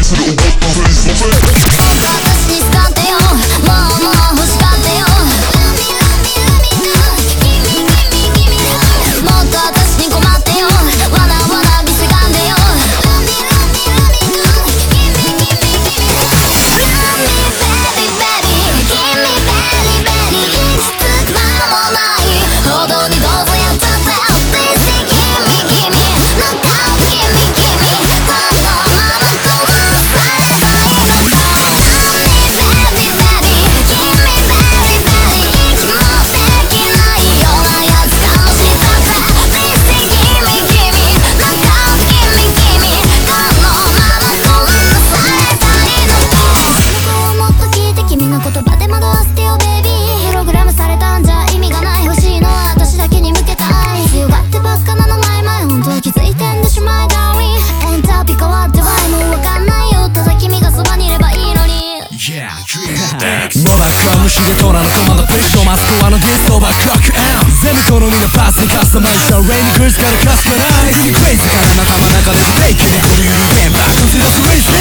無視でトラのコマンドプッシュマスクワのディストバークロック全部好みのパーツにカスタマイズしたレインクルーズからカスタマイズクレイジーな仲間中でフェイクでグルグルゲームバックントゥザクレイジー